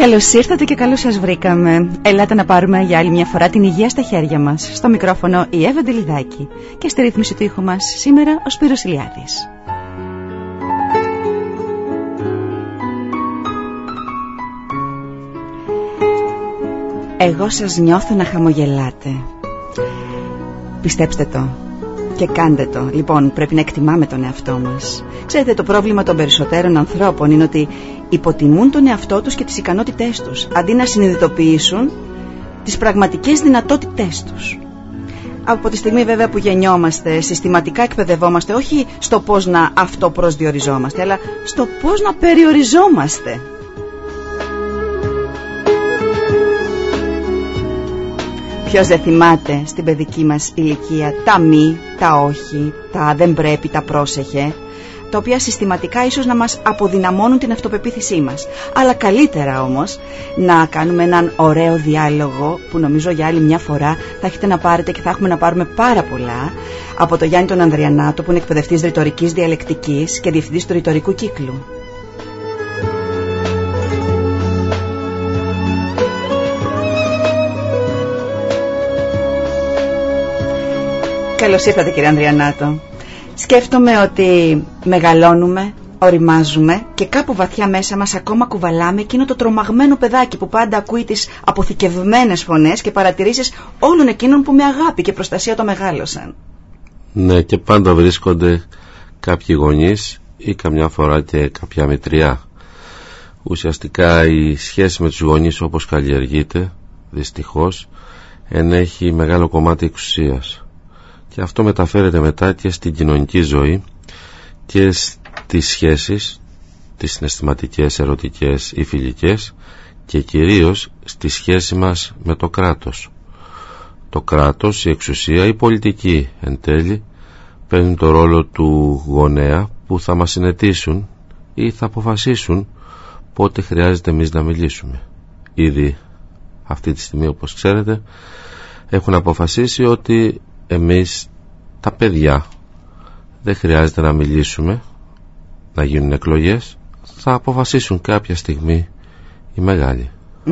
Καλώς ήρθατε και καλώς σας βρήκαμε. Ελάτε να πάρουμε για άλλη μια φορά την υγεία στα χέρια μας. Στο μικρόφωνο η Εύα Ντελιδάκη και στη ρύθμιση του ήχου μας σήμερα ο Σπύρος Ηλιάδης. Εγώ σας νιώθω να χαμογελάτε. Πιστέψτε το και κάντε το. Λοιπόν, πρέπει να εκτιμάμε τον εαυτό μας. Ξέρετε, το πρόβλημα των περισσότερων ανθρώπων είναι ότι υποτιμούν τον εαυτό τους και τις ικανότητές τους, αντί να συνειδητοποιήσουν τις πραγματικές δυνατότητές τους. Από τη στιγμή βέβαια που γεννιόμαστε, συστηματικά εκπαιδευόμαστε όχι στο πώς να αυτοπροσδιοριζόμαστε, αλλά στο πώς να περιοριζόμαστε. Ποιος δεν θυμάται στην παιδική μας ηλικία τα μη, τα όχι, τα δεν πρέπει, τα πρόσεχε, τα οποία συστηματικά ίσως να μας αποδυναμώνουν την αυτοπεποίθησή μας. Αλλά καλύτερα όμως να κάνουμε έναν ωραίο διάλογο που νομίζω για άλλη μια φορά θα έχετε να πάρετε και θα έχουμε να πάρουμε πάρα πολλά από τον Γιάννη τον Ανδριανάτο, που είναι εκπαιδευτής ρητορικής διαλεκτικής και διευθυντής του ρητορικού κύκλου. Καλώς ήρθατε, κύριε Ανδριανάτο. Σκέφτομαι ότι μεγαλώνουμε, οριμάζουμε και κάπου βαθιά μέσα μας ακόμα κουβαλάμε εκείνο το τρομαγμένο παιδάκι που πάντα ακούει τις αποθηκευμένες φωνές και παρατηρήσεις όλων εκείνων που με αγάπη και προστασία το μεγάλωσαν. Ναι, και πάντα βρίσκονται κάποιοι γονείς ή καμιά φορά και κάποια μητριά. Ουσιαστικά η σχέση με τους γονείς, όπως καλλιεργείται, δυστυχώς, ενέχει μεγάλο κομμάτι εξουσίας. Και αυτό μεταφέρεται μετά και στην κοινωνική ζωή και στις σχέσεις, τις συναισθηματικές, ερωτικές ή φιλικές, και κυρίως στη σχέση μας με το κράτος. Το κράτος, η εξουσία, η πολιτική εν τέλει παίρνουν το ρόλο του γονέα που θα μας συνετήσουν ή θα αποφασίσουν πότε χρειάζεται εμείς να μιλήσουμε. Ήδη αυτή τη στιγμή, όπως ξέρετε, έχουν αποφασίσει ότι εμείς τα παιδιά δεν χρειάζεται να μιλήσουμε, να γίνουν εκλογές, θα αποφασίσουν κάποια στιγμή οι μεγάλοι.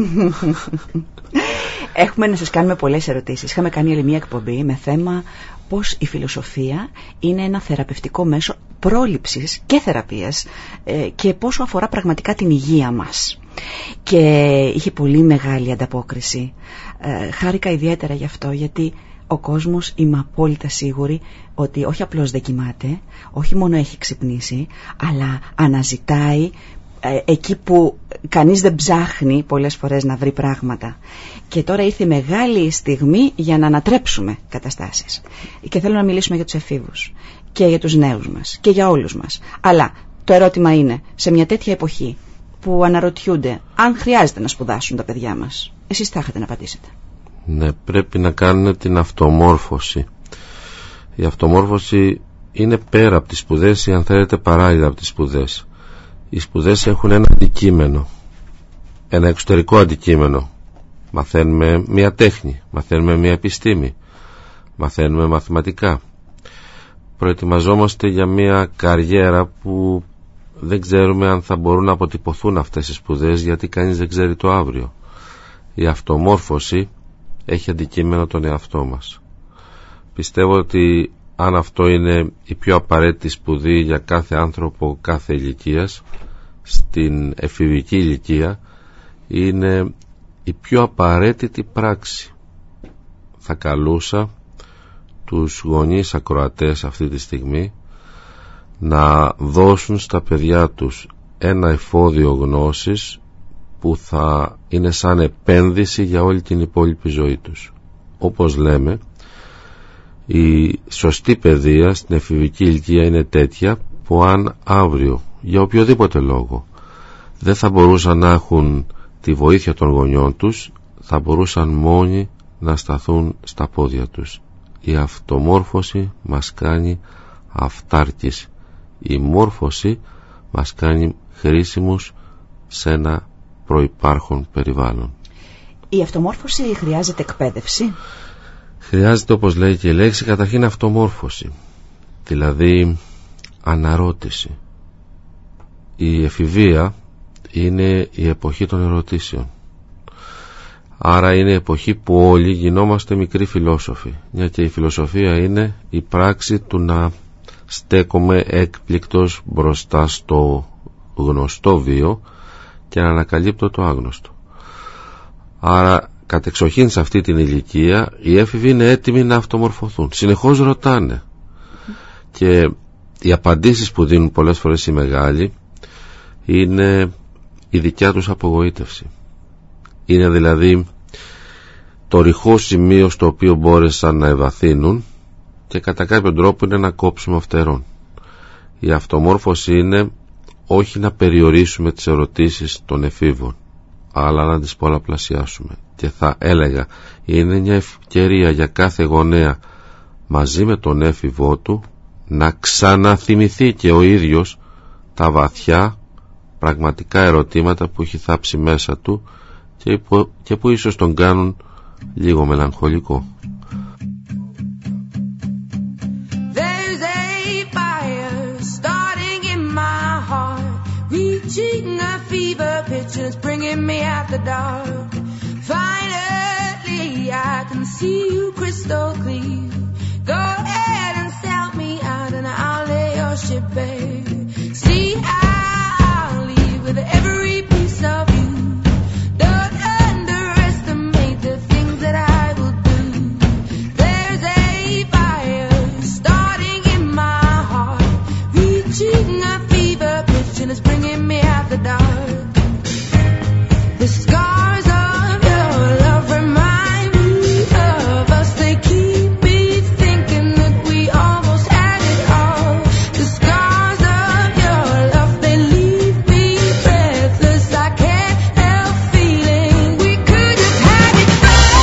Έχουμε να σας κάνουμε πολλές ερωτήσεις. Είχαμε κάνει άλλη μια εκπομπή με θέμα πώς η φιλοσοφία είναι ένα θεραπευτικό μέσο πρόληψης και θεραπείας και πόσο αφορά πραγματικά την υγεία μας. Και είχε πολύ μεγάλη ανταπόκριση. Χάρηκα ιδιαίτερα γι' αυτό, γιατί ο κόσμος, είμαι απόλυτα σίγουρη ότι όχι απλώς δεν κοιμάται, όχι μόνο έχει ξυπνήσει, αλλά αναζητάει εκεί που κανείς δεν ψάχνει πολλές φορές να βρει πράγματα. Και τώρα ήρθε μεγάλη στιγμή για να ανατρέψουμε καταστάσεις. Και θέλω να μιλήσουμε για τους εφήβους και για τους νέους μας και για όλους μας. Αλλά το ερώτημα είναι, σε μια τέτοια εποχή που αναρωτιούνται αν χρειάζεται να σπουδάσουν τα παιδιά μας, εσείς θα είχατε να απαντήσετε. Ναι, πρέπει να κάνουν την αυτομόρφωση. Η αυτομόρφωση είναι πέρα από τις σπουδές ή, αν θέλετε, παράλληλα από τις σπουδές. Οι σπουδές έχουν ένα αντικείμενο, ένα εξωτερικό αντικείμενο. Μαθαίνουμε μια τέχνη, μαθαίνουμε μια επιστήμη, μαθαίνουμε μαθηματικά. Προετοιμαζόμαστε για μια καριέρα που δεν ξέρουμε αν θα μπορούν να αποτυπωθούν αυτές οι σπουδές, γιατί κανείς δεν ξέρει το αύριο. Η αυτομόρφωση έχει αντικείμενο τον εαυτό μας. Πιστεύω ότι αν αυτό είναι η πιο απαραίτητη σπουδή για κάθε άνθρωπο κάθε ηλικίας, στην εφηβική ηλικία είναι η πιο απαραίτητη πράξη. Θα καλούσα τους γονείς ακροατές αυτή τη στιγμή να δώσουν στα παιδιά τους ένα εφόδιο γνώσης που θα είναι σαν επένδυση για όλη την υπόλοιπη ζωή τους. Όπως λέμε, η σωστή παιδεία στην εφηβική ηλικία είναι τέτοια που αν αύριο, για οποιοδήποτε λόγο, δεν θα μπορούσαν να έχουν τη βοήθεια των γονιών τους, θα μπορούσαν μόνοι να σταθούν στα πόδια τους. Η αυτομόρφωση μας κάνει αυτάρκης. Η μόρφωση μας κάνει χρήσιμους σε ένα προϋπάρχον περιβάλλον. Η αυτομόρφωση χρειάζεται εκπαίδευση? Χρειάζεται, όπως λέει και η λέξη, καταρχήν αυτομόρφωση, δηλαδή αναρώτηση. Η εφηβεία είναι η εποχή των ερωτήσεων. Άρα είναι η εποχή που όλοι γινόμαστε μικροί φιλόσοφοι, μια και η φιλοσοφία είναι η πράξη του να στέκομαι έκπληκτος μπροστά στο γνωστό βίο και να ανακαλύπτω το άγνωστο. Άρα κατεξοχήν σε αυτή την ηλικία οι έφηβοι είναι έτοιμοι να αυτομορφωθούν, συνεχώς ρωτάνε και οι απαντήσεις που δίνουν πολλές φορές οι μεγάλοι είναι η δικιά τους απογοήτευση. Είναι δηλαδή το ρηχό σημείο στο οποίο μπόρεσαν να ευαθύνουν και κατά κάποιο τρόπο είναι ένα κόψιμο φτερών. Η αυτομόρφωση είναι όχι να περιορίσουμε τις ερωτήσεις των εφήβων, αλλά να τις πολλαπλασιάσουμε. Και θα έλεγα είναι μια ευκαιρία για κάθε γονέα μαζί με τον έφηβό του να ξαναθυμηθεί και ο ίδιος τα βαθιά πραγματικά ερωτήματα που έχει θάψει μέσα του και που ίσως τον κάνουν λίγο μελαγχολικό. There's a fire starting in my heart, reaching a fever pitch and it's bringing me out the dark. Finally I can see you crystal clear. Go ahead and sell me out and I'll lay your ship bare. See, I'll leave with every piece of you. Don't underestimate the things that I will do. There's a fire starting in my heart, reaching a fever pitch and it's bringing me out the dark. The scars of your love remind me of us. They keep me thinking that we almost had it all. The scars of your love, they leave me breathless. I can't help feeling we could have had it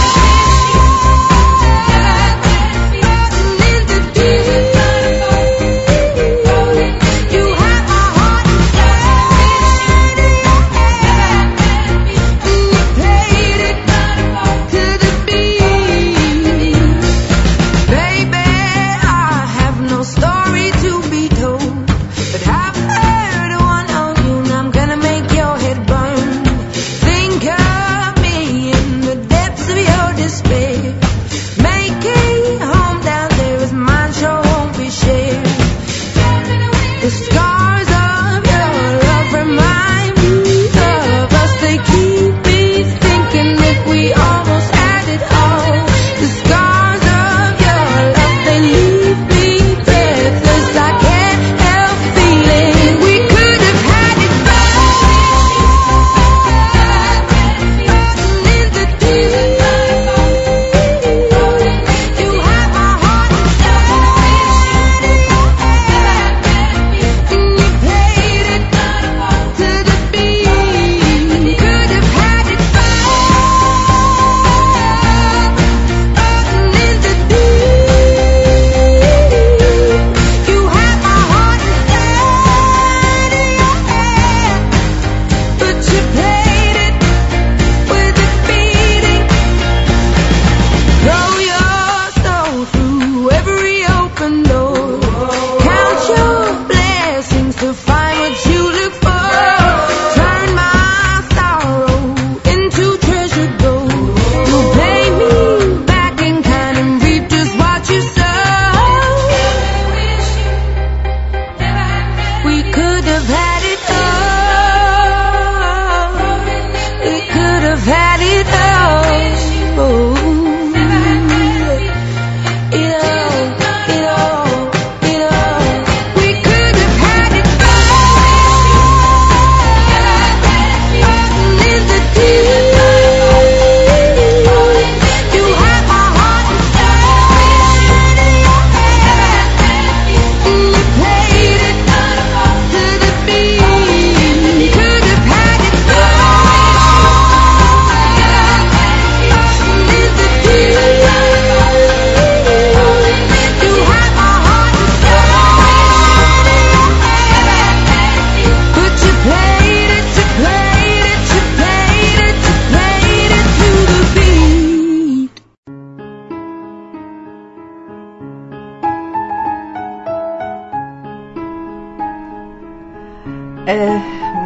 You have my heart inside, and you played it to the beat. Baby, I have no story to be told, but I've heard one of you and I'm gonna make your head burn. Think of me in the depths of your despair. Make a home down there as mine sure won't be shared. The scars of your love remind me of us. They keep me thinking that we almost had it all. The scars of your love, they leave me breathless. I can't help feeling we could have had it in the deep. You have my heart inside, and you played it to the beat. Could have had it in the deep. You have my heart inside, but you played it with it beating. Throw your soul through every open door. Count your blessings to find what you look for. Turn my sorrow into treasure gold. You'll pay me back in kind and reap just what you sow. We could have had it all. We could have had it all. It all. We could have had it in the deep. You have my heart inside, and you played it to the beat. Could have had it in the deep. You have my heart inside, but you played it to the beat.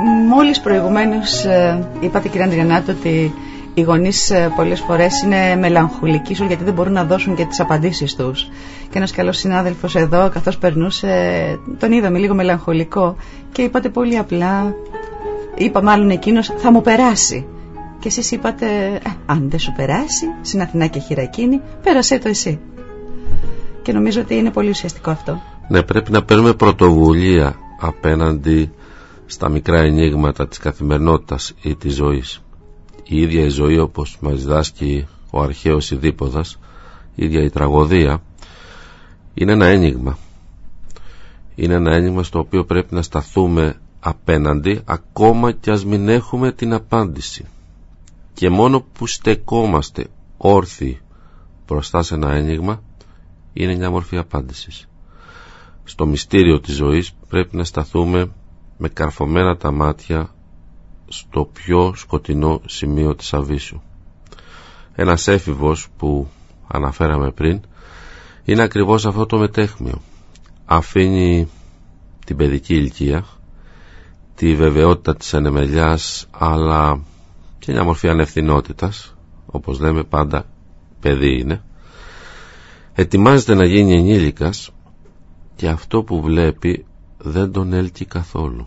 Μόλις προηγουμένως είπατε, κύριε Ανδριανάτο, ότι οι γονείς πολλές φορές είναι μελαγχολικοί σου γιατί δεν μπορούν να δώσουν και τις απαντήσεις τους. Και ένας καλός συνάδελφος εδώ, καθώς περνούσε, τον είδαμε λίγο μελαγχολικό και είπατε πολύ απλά, είπα μάλλον εκείνος, θα μου περάσει. Και εσείς είπατε, αν δεν σου περάσει, στην Αθηνά και χειρακίνη, πέρασέ το εσύ. Και νομίζω ότι είναι πολύ ουσιαστικό αυτό. Ναι, πρέπει να παίρνουμε πρωτοβουλία απέναντι στα μικρά ενίγματα της καθημερινότητας ή της ζωής. Η ίδια η ζωή, όπως μας διδάσκει ο αρχαίος Ιδίπποδας, η ίδια η τραγωδία, είναι ένα ένιγμα. Είναι ένα ένιγμα στο οποίο πρέπει να σταθούμε απέναντι, ακόμα κι ας μην έχουμε την απάντηση. Και μόνο που στεκόμαστε όρθιοι μπροστά σε ένα ένιγμα, είναι μια μορφή απάντησης. Στο μυστήριο της ζωής πρέπει να σταθούμε με καρφωμένα τα μάτια στο πιο σκοτεινό σημείο της αβύσσου. Ένας έφηβος που αναφέραμε πριν είναι ακριβώς αυτό το μετέχμιο. Αφήνει την παιδική ηλικία, τη βεβαιότητα της ανεμελιάς, αλλά και μια μορφή ανευθυνότητας, όπως λέμε πάντα παιδί είναι. Ετοιμάζεται να γίνει ενήλικας και αυτό που βλέπει δεν τον έλκει καθόλου.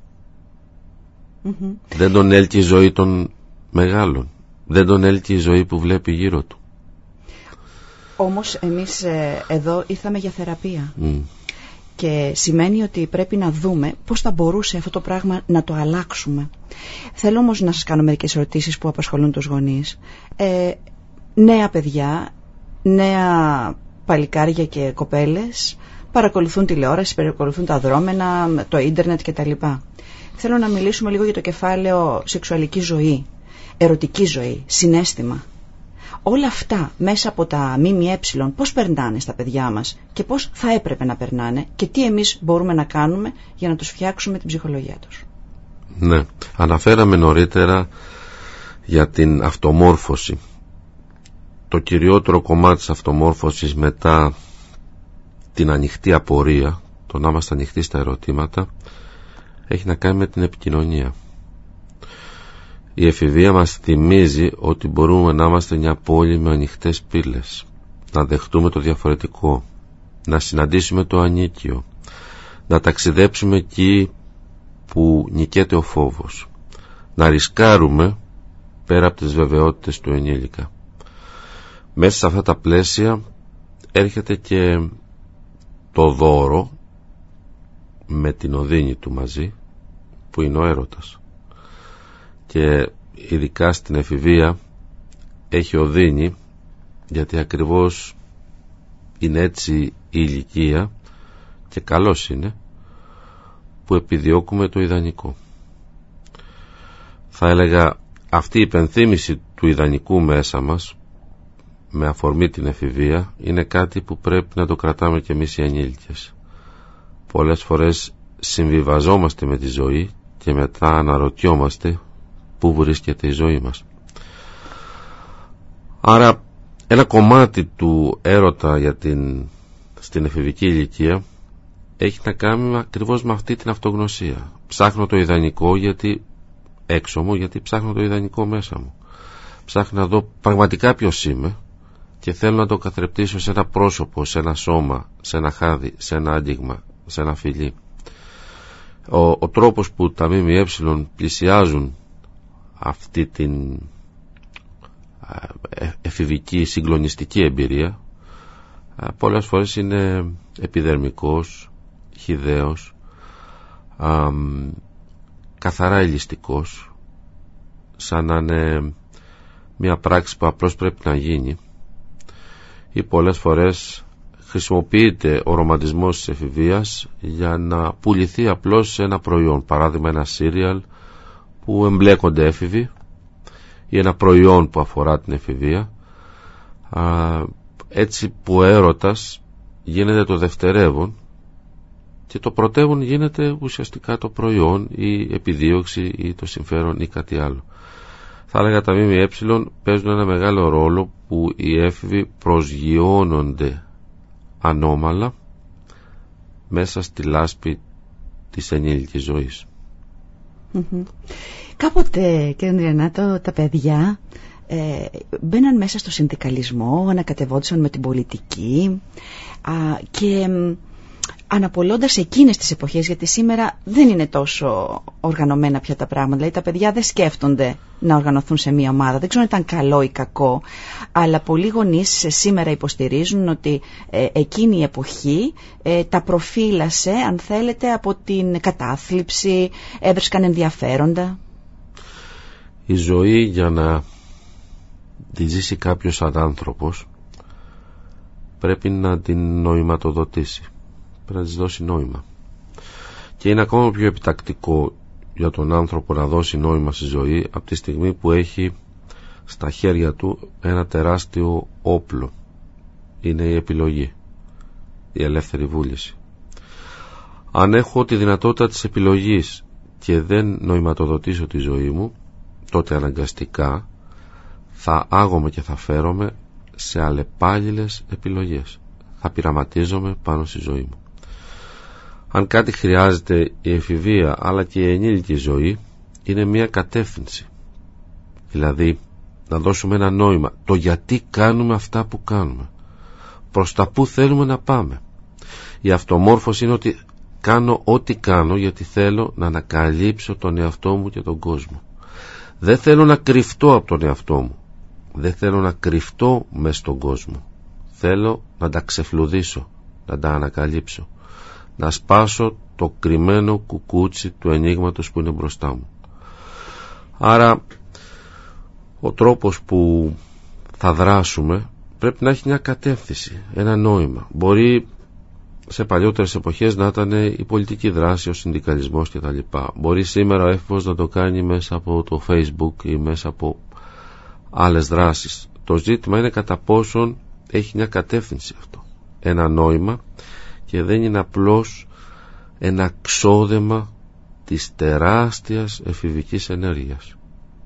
Δεν τον έλκει η ζωή των μεγάλων. Δεν τον έλκει η ζωή που βλέπει γύρω του. Όμως εμείς εδώ ήρθαμε για θεραπεία. Και σημαίνει ότι πρέπει να δούμε πώς θα μπορούσε αυτό το πράγμα να το αλλάξουμε. Θέλω όμως να σας κάνω μερικές ερωτήσεις που απασχολούν τους γονείς. Νέα παιδιά, νέα παλικάρια και κοπέλες παρακολουθούν τηλεόραση, παρακολουθούν τα δρόμενα, το ίντερνετ κτλ. Θέλω να μιλήσουμε λίγο για το κεφάλαιο σεξουαλική ζωή, ερωτική ζωή, συναίσθημα. Όλα αυτά μέσα από τα ΜΜΕ πώς περνάνε στα παιδιά μας και πώς θα έπρεπε να περνάνε και τι εμείς μπορούμε να κάνουμε για να τους φτιάξουμε την ψυχολογία τους. Ναι, αναφέραμε νωρίτερα για την αυτομόρφωση. Το κυριότερο κομμάτι της αυτομόρφωσης μετά την ανοιχτή απορία, το να είμαστε ανοιχτοί στα ερωτήματα, έχει να κάνει με την επικοινωνία. Η εφηβεία μας θυμίζει ότι μπορούμε να είμαστε μια πόλη με ανοιχτές πύλες, να δεχτούμε το διαφορετικό, να συναντήσουμε το ανίκιο, να ταξιδέψουμε εκεί που νικέται ο φόβος, να ρισκάρουμε πέρα από τις βεβαιότητες του ενήλικα. Μέσα σε αυτά τα πλαίσια έρχεται και το δώρο με την οδύνη του μαζί, που είναι ο έρωτας. Και ειδικά στην εφηβεία έχει οδύνη, γιατί ακριβώς είναι έτσι η ηλικία, και καλώς είναι, που επιδιώκουμε το ιδανικό. Θα έλεγα αυτή η υπενθύμηση του ιδανικού μέσα μας, με αφορμή την εφηβεία, είναι κάτι που πρέπει να το κρατάμε κι εμείς οι ενήλικες. Πολλές φορές συμβιβαζόμαστε με τη ζωή και μετά αναρωτιόμαστε πού βρίσκεται η ζωή μας. Άρα ένα κομμάτι του έρωτα στην εφηβική ηλικία έχει να κάνει ακριβώς με αυτή την αυτογνωσία. Ψάχνω το ιδανικό έξω μου, γιατί ψάχνω το ιδανικό μέσα μου. Ψάχνω να δω πραγματικά ποιος είμαι και θέλω να το καθρεπτήσω σε ένα πρόσωπο, σε ένα σώμα, σε ένα χάδι, σε ένα άγγιγμα, σε ένα φιλί. Ο τρόπος που τα ΜΜΕ πλησιάζουν αυτή την εφηβική συγκλονιστική εμπειρία πολλές φορές είναι επιδερμικός, χυδαίος, καθαρά ελιστικός, σαν να είναι μια πράξη που απλώς πρέπει να γίνει, ή πολλές φορές χρησιμοποιείται ο ρομαντισμός της εφηβείας για να πουληθεί απλώς σε ένα προϊόν, παράδειγμα ένα σύριαλ που εμπλέκονται έφηβοι ή ένα προϊόν που αφορά την εφηβεία, έτσι που ο έρωτας γίνεται το δευτερεύον και το πρωτεύον γίνεται ουσιαστικά το προϊόν, η επιδίωξη ή το συμφέρον ή κάτι άλλο. Θα έλεγα τα ΜΜΕ παίζουν ένα μεγάλο ρόλο που οι έφηβοι προσγειώνονται ανώμαλα μέσα στη λάσπη της ενήλικης ζωής. Κάποτε, κύριε Ρενάτο, τα παιδιά μπαίναν μέσα στο συνδικαλισμό, ανακατευόντουσαν με την πολιτική και αναπολώντας εκείνες τις εποχές, γιατί σήμερα δεν είναι τόσο οργανωμένα πια τα πράγματα. Δηλαδή τα παιδιά δεν σκέφτονται να οργανωθούν σε μία ομάδα. Δεν ξέρω αν ήταν καλό ή κακό, αλλά πολλοί γονείς σήμερα υποστηρίζουν ότι εκείνη η εποχή τα προφύλασε, αν θέλετε, από την κατάθλιψη, έβρισκαν ενδιαφέροντα. Η ζωή, για να τη ζήσει κάποιος σαν άνθρωπος, πρέπει να την νοηματοδοτήσει, πρέπει να της δώσει νόημα. Και είναι ακόμα πιο επιτακτικό για τον άνθρωπο να δώσει νόημα στη ζωή από τη στιγμή που έχει στα χέρια του ένα τεράστιο όπλο. Είναι η επιλογή, η ελεύθερη βούληση. Αν έχω τη δυνατότητα της επιλογής και δεν νοηματοδοτήσω τη ζωή μου, τότε αναγκαστικά θα άγομαι και θα φέρομαι σε αλλεπάλληλες επιλογές. Θα πειραματίζομαι πάνω στη ζωή μου. Αν κάτι χρειάζεται η εφηβεία αλλά και η ενήλικη ζωή, είναι μια κατεύθυνση. Δηλαδή να δώσουμε ένα νόημα, το γιατί κάνουμε αυτά που κάνουμε, προς τα που θέλουμε να πάμε. Η αυτομόρφωση είναι ότι κάνω ό,τι κάνω γιατί θέλω να ανακαλύψω τον εαυτό μου και τον κόσμο. Δεν θέλω να κρυφτώ από τον εαυτό μου. Δεν θέλω να κρυφτώ μες στον κόσμο. Θέλω να τα ξεφλουδίσω, να τα ανακαλύψω, να σπάσω το κρυμμένο κουκούτσι του ενίγματος που είναι μπροστά μου. Άρα ο τρόπος που θα δράσουμε πρέπει να έχει μια κατεύθυνση, ένα νόημα. Μπορεί σε παλιότερες εποχές να ήταν η πολιτική δράση, ο συνδικαλισμός κτλ. Μπορεί σήμερα ο έφηβος να το κάνει μέσα από το Facebook ή μέσα από άλλες δράσεις. Το ζήτημα είναι κατά πόσον έχει μια κατεύθυνση αυτό, ένα νόημα, και δεν είναι απλώς ένα ξόδεμα της τεράστιας εφηβικής ενέργειας.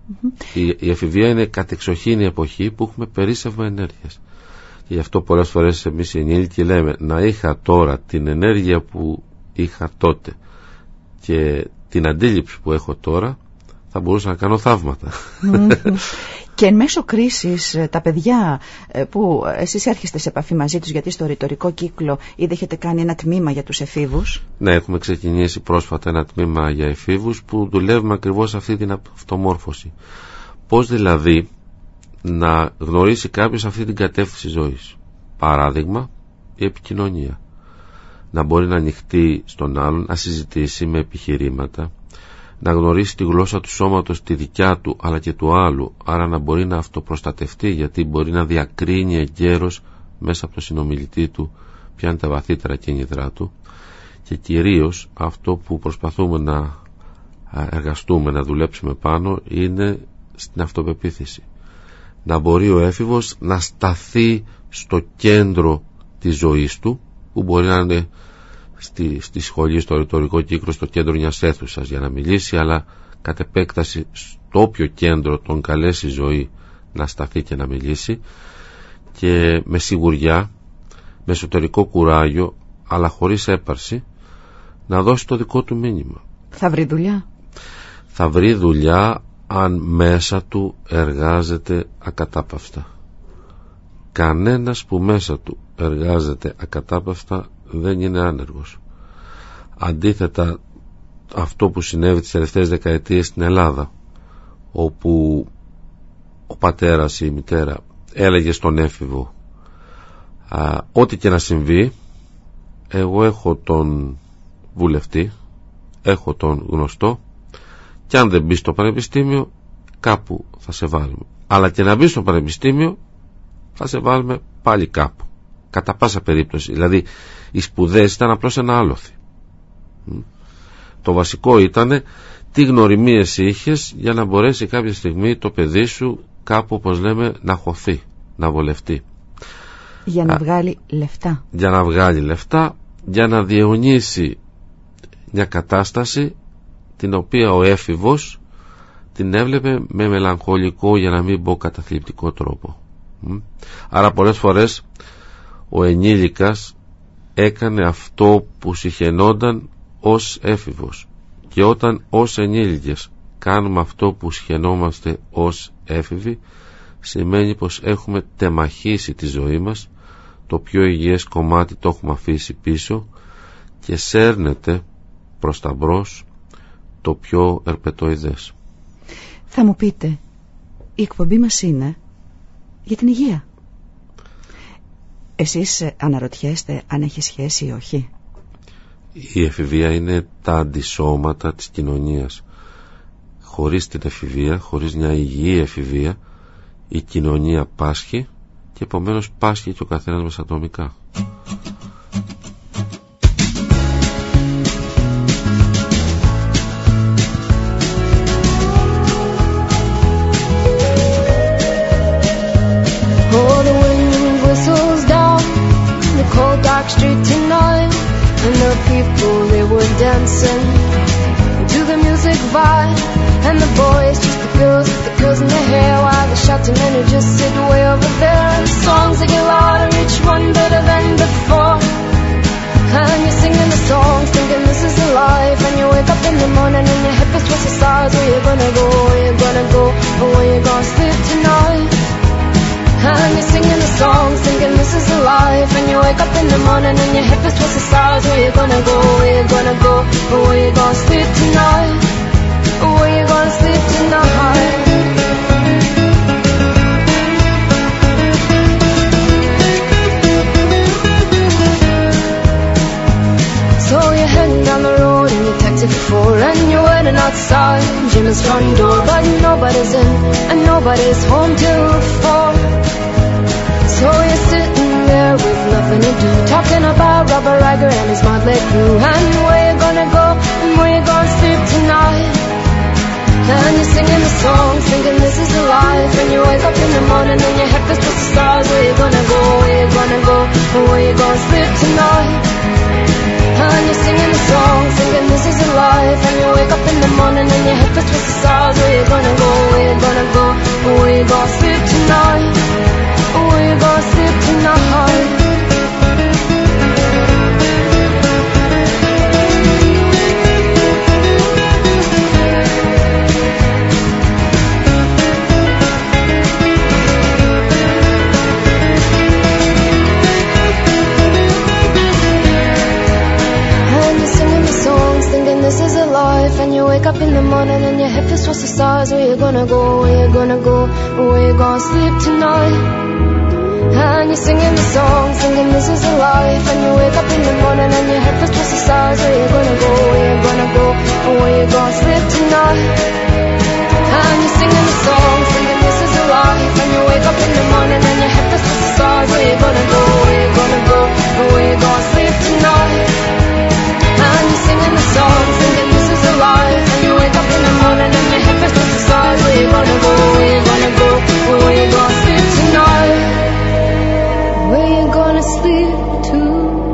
Η εφηβεία είναι κατεξοχήν η εποχή που έχουμε περίσσευμα ενέργειας. Και γι' αυτό πολλές φορές εμείς οι ενήλικοι λέμε, να είχα τώρα την ενέργεια που είχα τότε και την αντίληψη που έχω τώρα, θα μπορούσα να κάνω θαύματα. Και εν μέσω κρίσης τα παιδιά που εσείς έρχεστε σε επαφή μαζί τους, γιατί στο ρητορικό κύκλο ήδη έχετε κάνει ένα τμήμα για τους εφήβους. Ναι, έχουμε ξεκινήσει πρόσφατα ένα τμήμα για εφήβους που δουλεύουμε ακριβώς αυτή την αυτομόρφωση. Πώς δηλαδή να γνωρίσει κάποιος αυτή την κατεύθυνση ζωής. Παράδειγμα, η επικοινωνία. Να μπορεί να ανοιχτεί στον άλλον, να συζητήσει με επιχειρήματα, να γνωρίσει τη γλώσσα του σώματος, τη δικιά του αλλά και του άλλου, άρα να μπορεί να αυτοπροστατευτεί, γιατί μπορεί να διακρίνει εγκαίρως μέσα από το συνομιλητή του ποια είναι τα βαθύτερα κίνητρά του. Και κυρίως αυτό που προσπαθούμε να εργαστούμε, να δουλέψουμε πάνω, είναι στην αυτοπεποίθηση. Να μπορεί ο έφηβος να σταθεί στο κέντρο της ζωής του, που μπορεί να είναι στη σχολή, στο ρητορικό κύκλο, στο κέντρο μιας αίθουσας για να μιλήσει, αλλά κατ' επέκταση στο όποιο κέντρο τον καλέσει η ζωή να σταθεί και να μιλήσει, και με σιγουριά, με εσωτερικό κουράγιο, αλλά χωρίς έπαρση, να δώσει το δικό του μήνυμα. Θα βρει δουλειά. Θα βρει δουλειά αν μέσα του εργάζεται ακατάπαυστα. Κανένας που μέσα του εργάζεται ακατάπαυστα δεν είναι άνεργος. Αντίθετα, αυτό που συνέβη τις τελευταίες δεκαετίες στην Ελλάδα, όπου ο πατέρας ή η μητέρα έλεγε στον έφηβο, ό,τι και να συμβεί, εγώ έχω τον βουλευτή, έχω τον γνωστό, και αν δεν μπει στο πανεπιστήμιο κάπου θα σε βάλουμε, αλλά και να μπει στο πανεπιστήμιο θα σε βάλουμε πάλι κάπου, κατά πάσα περίπτωση. Δηλαδή οι σπουδές ήταν απλώς ένα άλοθη. Το βασικό ήταν τι γνωριμίες είχες για να μπορέσει κάποια στιγμή το παιδί σου κάπου, όπως λέμε, να χωθεί, να βολευτεί, για να βγάλει λεφτά, για να βγάλει λεφτά, για να διαιωνίσει μια κατάσταση την οποία ο έφηβος την έβλεπε με μελαγχολικό, για να μην πω καταθλιπτικό τρόπο. Άρα πολλές φορές ο ενήλικας έκανε αυτό που συχαινόταν ως έφηβος, Και όταν ως ενήλικες κάνουμε αυτό που σχαινόμαστε ως έφηβοι, σημαίνει πως έχουμε τεμαχίσει τη ζωή μας, το πιο υγιές κομμάτι το έχουμε αφήσει πίσω και σέρνεται προς τα μπρος το πιο ερπετοειδές. Θα μου πείτε, η εκπομπή μας είναι για την υγεία. Εσείς αναρωτιέστε αν έχει σχέση ή όχι? Η εφηβεία είναι τα αντισώματα της κοινωνίας. Χωρίς την εφηβεία, χωρίς μια υγιή εφηβεία, η κοινωνία πάσχει και επομένως πάσχει και ο καθένας μας ατομικά. Cold dark street tonight, and the people, they were dancing to the music vibe, and the boys just the girls in their hair, while the shouting men who just sit way over there. And the songs they get louder, each one better than before, and you're singing the songs thinking this is the life, and you wake up in the morning and your head feels towards the stars. Where you gonna go, where you gonna go, or where you gonna sleep tonight? And you're singing the songs thinking this is the life, and you wake up in the morning and your head feels towards the stars. Where you gonna go, where you gonna go, or where you gonna sleep tonight, or where you gonna sleep tonight? So you're heading down the road in your taxi for 4, and you're waiting outside Jim's front door, but nobody's in and nobody's home till 4. So you're sitting there with nothing to do, talking about Robert Riger and his motley crew, and where you gonna go and where you gonna sleep tonight. And you're singing the songs thinking this is the life, and you wake up in the morning and your head feels towards the stars. Where you gonna go, where you gonna go, and where you gonna sleep tonight. And you're singing the songs thinking this is the life, and you wake up in the morning and your head feels towards the stars. Where you gonna go, where you gonna go, and where you gonna sleep tonight, where you gonna sleep tonight. This is a life, and you wake up in the morning and your head feels towards the stars. Where you gonna go, where you gonna go, where you gonna sleep tonight. And you're singing the song, singing this is a life, and you wake up in the morning and your head feels towards the stars. Where you gonna go, where you gonna go, where you gonna sleep tonight. And you're singing the song, singing this is a life, and you wake up in the morning and your head feels towards the stars. Where you gonna go, where you gonna go, where you gonna sleep tonight. And you're singing the song, thinking this is a life, and you wake up in the morning and your head feels towards the stars. Where you gonna go, where you gonna go, where you gonna sleep tonight, where you gonna sleep tonight.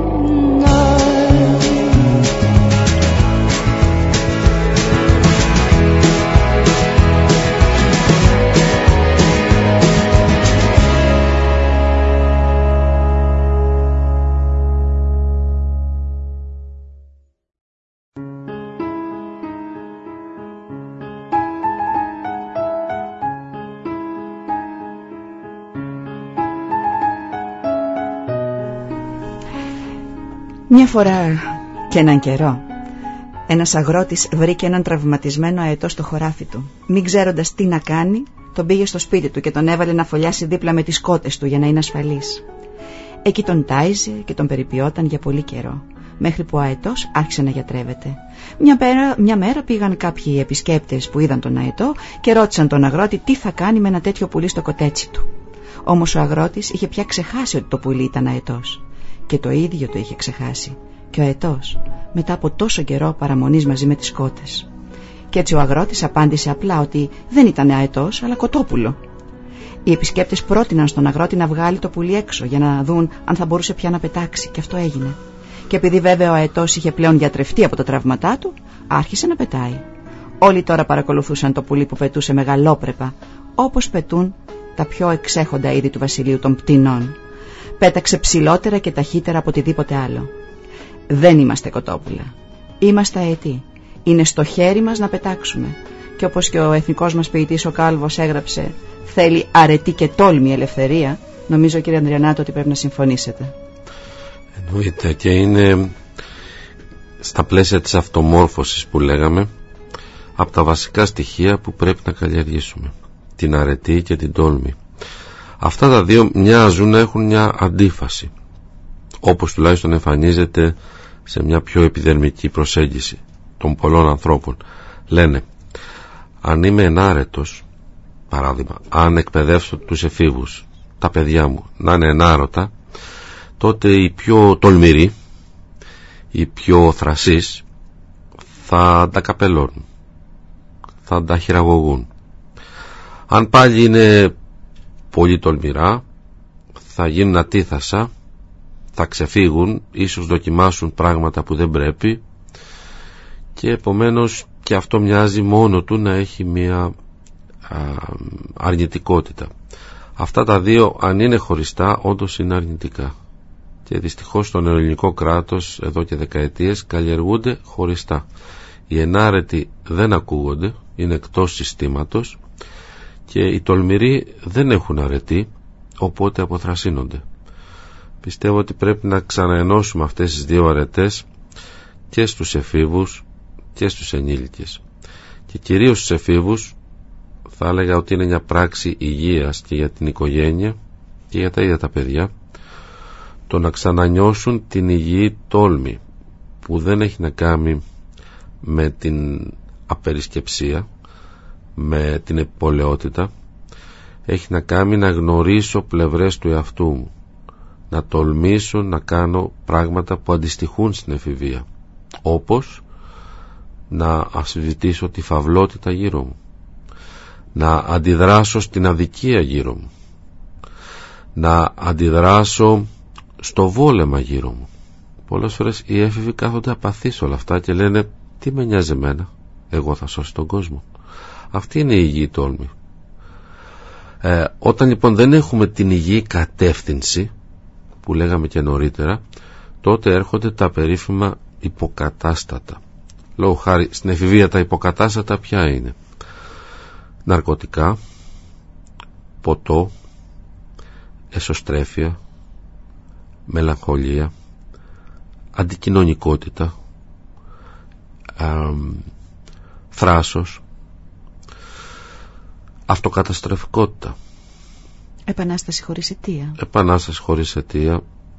Μια φορά και έναν καιρό, ένας αγρότης βρήκε έναν τραυματισμένο αετό στο χωράφι του. Μην ξέροντας τι να κάνει, τον πήγε στο σπίτι του και τον έβαλε να φωλιάσει δίπλα με τις κότες του για να είναι ασφαλής. Εκεί τον τάιζε και τον περιποιόταν για πολύ καιρό, μέχρι που ο αετός άρχισε να γιατρεύεται. Μια μέρα πήγαν κάποιοι επισκέπτες που είδαν τον αετό και ρώτησαν τον αγρότη τι θα κάνει με ένα τέτοιο πουλί στο κοτέτσι του. Όμως ο αγρότης είχε πια ξεχάσει ότι το πουλί ήταν αετός. Και το ίδιο το είχε ξεχάσει και ο αετός μετά από τόσο καιρό παραμονής μαζί με τις κότες. Και έτσι ο αγρότης απάντησε απλά ότι δεν ήταν αετός αλλά κοτόπουλο. Οι επισκέπτες πρότειναν στον αγρότη να βγάλει το πουλί έξω για να δουν αν θα μπορούσε πια να πετάξει, και αυτό έγινε. Και επειδή βέβαια ο αετός είχε πλέον γιατρευτεί από τα τραύματά του, άρχισε να πετάει. Όλοι τώρα παρακολουθούσαν το πουλί που πετούσε μεγαλόπρεπα, όπως πετούν τα πιο εξέχοντα είδη του βασιλείου των πτηνών. Πέταξε ψηλότερα και ταχύτερα από οτιδήποτε άλλο. Δεν είμαστε κοτόπουλα. Είμαστε αετοί Είναι στο χέρι μας να πετάξουμε. Και όπως και ο εθνικός μας ποιητής ο Κάλβος έγραψε, θέλει αρετή και τόλμη ελευθερία. Νομίζω, κύριε Ανδριανάτο, ότι πρέπει να συμφωνήσετε. Εννοείται, και είναι στα πλαίσια της αυτομόρφωσης που λέγαμε από τα βασικά στοιχεία που πρέπει να καλλιεργήσουμε, την αρετή και την τόλμη. Αυτά τα δύο μοιάζουν να έχουν μια αντίφαση, όπως τουλάχιστον εμφανίζεται σε μια πιο επιδερμική προσέγγιση των πολλών ανθρώπων. Λένε, αν είμαι ενάρετος, παράδειγμα, αν εκπαιδεύσω τους εφήβους, τα παιδιά μου, να είναι ενάρωτα, τότε οι πιο τολμηροί, οι πιο θρασείς θα τα καπελώνουν, θα τα χειραγωγούν. Αν πάλι είναι πολύ τολμηρά, θα γίνουν ατίθασα, θα ξεφύγουν, ίσως δοκιμάσουν πράγματα που δεν πρέπει, και επομένως και αυτό μοιάζει μόνο του να έχει μια αρνητικότητα. Αυτά τα δύο, αν είναι χωριστά, όντως είναι αρνητικά, και δυστυχώς στο ελληνικό κράτος εδώ και δεκαετίες καλλιεργούνται χωριστά. Οι ενάρετοι δεν ακούγονται, είναι εκτός συστήματος, και οι τολμηροί δεν έχουν αρετή, οπότε αποθρασύνονται. Πιστεύω ότι πρέπει να ξαναενώσουμε αυτές τις δύο αρετές και στους εφήβους και στους ενήλικες, και κυρίως στους εφήβους. Θα έλεγα ότι είναι μια πράξη υγείας και για την οικογένεια και για τα ίδια τα παιδιά, το να ξανανιώσουν την υγιή τόλμη, που δεν έχει να κάνει με την απερισκεψία, με την επωλεότητα. Έχει να κάνει να γνωρίσω πλευρές του εαυτού μου, να τολμήσω να κάνω πράγματα που αντιστοιχούν στην εφηβεία, όπως να αμφισβητήσω τη φαυλότητα γύρω μου, να αντιδράσω στην αδικία γύρω μου, να αντιδράσω στο βόλεμα γύρω μου. Πολλές φορές οι έφηβοι κάθονται απαθείς όλα αυτά και λένε, τι με νοιάζει εμένα, εγώ θα σώσω τον κόσμο. Αυτή είναι η υγιή τόλμη. Όταν λοιπόν δεν έχουμε την υγιή κατεύθυνση που λέγαμε και νωρίτερα, τότε έρχονται τα περίφημα υποκατάστατα. Λόγω χάρη, στην εφηβεία τα υποκατάστατα ποια είναι? Ναρκωτικά, ποτό, εσωστρέφεια, μελαγχολία, αντικοινωνικότητα, θράσος, αυτοκαταστροφικότητα, επανάσταση χωρίς αιτία. Επανάσταση χωρίς αιτία.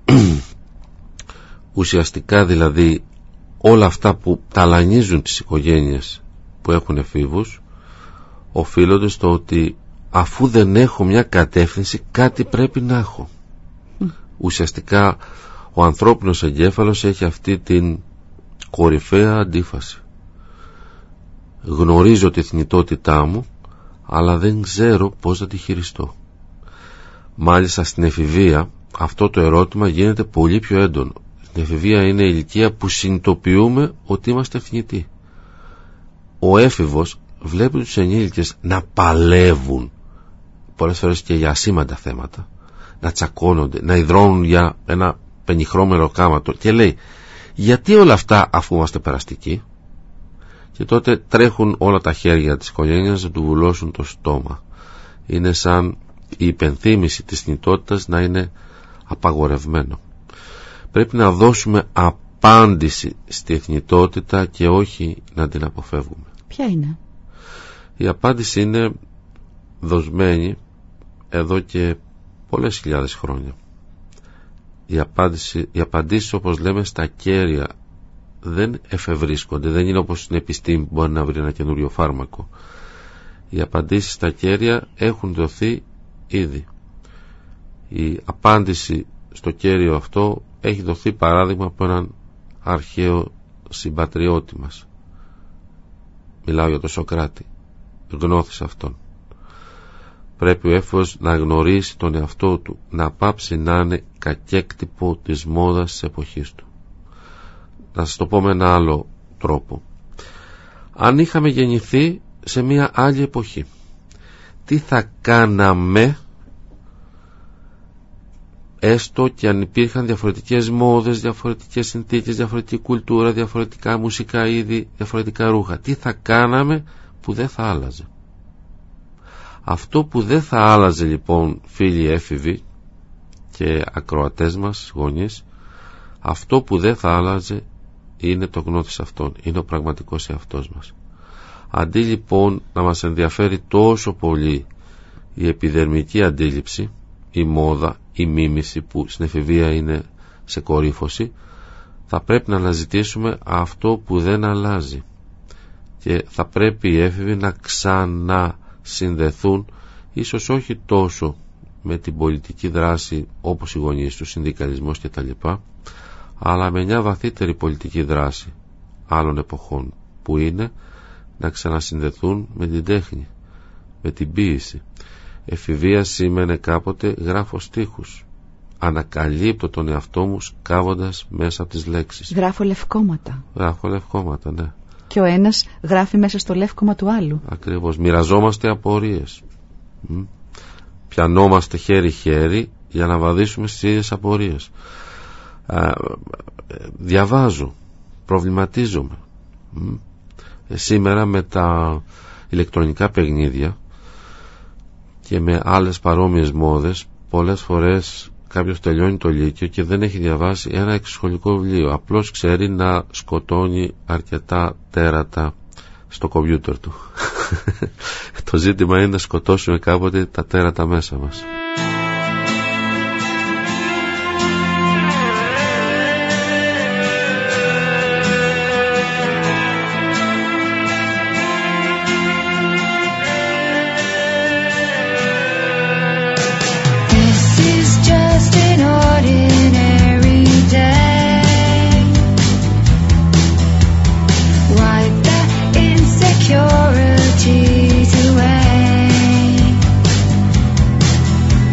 Ουσιαστικά δηλαδή όλα αυτά που ταλανίζουν τις οικογένειες που έχουν εφήβους οφείλονται στο ότι αφού δεν έχω μια κατεύθυνση, κάτι πρέπει να έχω. Ουσιαστικά ο ανθρώπινος εγκέφαλος έχει αυτή την κορυφαία αντίφαση. Γνωρίζω τη θνητότητά μου, αλλά δεν ξέρω πώς να τη χειριστώ. Μάλιστα στην εφηβεία αυτό το ερώτημα γίνεται πολύ πιο έντονο. Στην εφηβεία είναι η ηλικία που συνειδητοποιούμε ότι είμαστε θνητοί. Ο έφηβος βλέπει τους ενήλικες να παλεύουν, πολλές φορές και για ασήμαντα θέματα, να τσακώνονται, να υδρώνουν για ένα πενιχρόμερο κάματο, και λέει, γιατί όλα αυτά αφού είμαστε περαστικοί? Και τότε τρέχουν όλα τα χέρια της οικογένειας να του βουλώσουν το στόμα. Είναι σαν η υπενθύμηση της θνητότητας να είναι απαγορευμένο. Πρέπει να δώσουμε απάντηση στη θνητότητα και όχι να την αποφεύγουμε. Ποια είναι? Η απάντηση είναι δοσμένη εδώ και πολλές χιλιάδες χρόνια. Οι απαντήσεις, όπως λέμε, στα κέρια δεν εφευρίσκονται. Δεν είναι όπως στην επιστήμη που μπορεί να βρει ένα καινούριο φάρμακο. Οι απαντήσεις στα κέρια έχουν δοθεί ήδη. Η απάντηση στο κέριο αυτό έχει δοθεί, παράδειγμα, από έναν αρχαίο συμπατριώτη μας. Μιλάω για τον Σοκράτη. Γνώθησε αυτόν. Πρέπει ο έφηβος να γνωρίσει τον εαυτό του, να πάψει να είναι κακέκτυπο της μόδας της εποχής του. Να σας το πω με ένα άλλο τρόπο. Αν είχαμε γεννηθεί σε μια άλλη εποχή, τι θα κάναμε έστω και αν υπήρχαν διαφορετικές μόδες, διαφορετικές συνθήκες, διαφορετική κουλτούρα, διαφορετικά μουσικά είδη, διαφορετικά ρούχα. Τι θα κάναμε που δεν θα άλλαζε? Αυτό που δεν θα άλλαζε λοιπόν, φίλοι έφηβοι και ακροατές μας, γονείς, αυτό που δεν θα άλλαζε είναι το γνώθις αυτόν, είναι ο πραγματικός εαυτός μας. Αντί λοιπόν να μας ενδιαφέρει τόσο πολύ η επιδερμική αντίληψη, η μόδα, η μίμηση που στην εφηβεία είναι σε κορύφωση, θα πρέπει να αναζητήσουμε αυτό που δεν αλλάζει και θα πρέπει οι έφηβοι να ξανασυνδεθούν, ίσως όχι τόσο με την πολιτική δράση όπως οι γονείς του, συνδικαλισμός κτλ, αλλά με μια βαθύτερη πολιτική δράση άλλων εποχών, που είναι να ξανασυνδεθούν με την τέχνη, με την ποίηση. Εφηβεία σήμαινε κάποτε γράφω στίχους, ανακαλύπτω τον εαυτό μου σκάβοντας μέσα από τις λέξεις. Γράφω λευκόματα. Γράφω λευκόματα, ναι. Και ο ένας γράφει μέσα στο λεύκομα του άλλου. Ακριβώς. Μοιραζόμαστε απορίες. Πιανόμαστε χέρι-χέρι για να βαδίσουμε στις ίδιες απορίες. Διαβάζω, προβληματίζομαι. Σήμερα με τα ηλεκτρονικά παιχνίδια και με άλλες παρόμοιες μόδες, πολλές φορές κάποιος τελειώνει το λύκειο και δεν έχει διαβάσει ένα εξωσχολικό βιβλίο, απλώς ξέρει να σκοτώνει αρκετά τέρατα στο κομπιούτερ του. Το ζήτημα είναι να σκοτώσουμε κάποτε τα τέρατα μέσα μας. Insecurities away.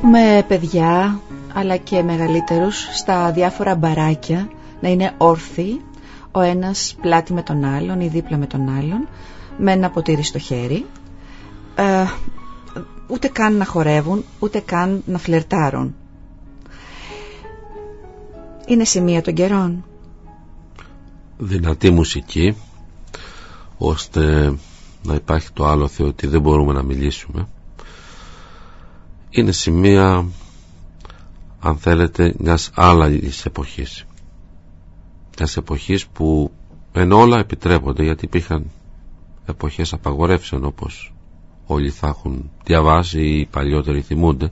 Βλέπουμε παιδιά αλλά και μεγαλύτερους στα διάφορα μπαράκια να είναι όρθιοι, ο ένας πλάτη με τον άλλον ή δίπλα με τον άλλον, με ένα ποτήρι στο χέρι, ούτε καν να χορεύουν, ούτε καν να φλερτάρουν. Είναι σημεία των καιρών. Δυνατή μουσική, ώστε να υπάρχει το άλοθη ότι δεν μπορούμε να μιλήσουμε. Είναι σημεία, αν θέλετε, μιας άλλης εποχής. Μιας εποχής που ενώ όλα επιτρέπονται, γιατί υπήρχαν εποχές απαγορεύσεων, όπως όλοι θα έχουν διαβάσει ή οι παλιότεροι θυμούνται.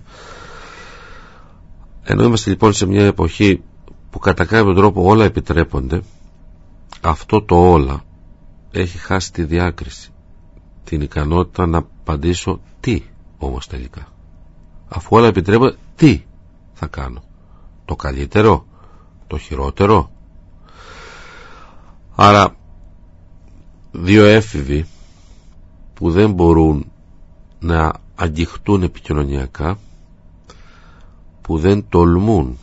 Ενώ είμαστε λοιπόν σε μια εποχή που κατά κάποιο τρόπο όλα επιτρέπονται, αυτό το όλα έχει χάσει τη διάκριση, την ικανότητα να απαντήσω τι όμως τελικά. Αφού όλα επιτρέπονται, τι θα κάνω? Το καλύτερο, το χειρότερο? Άρα δύο έφηβοι που δεν μπορούν να αγγιχτούν επικοινωνιακά, που δεν τολμούν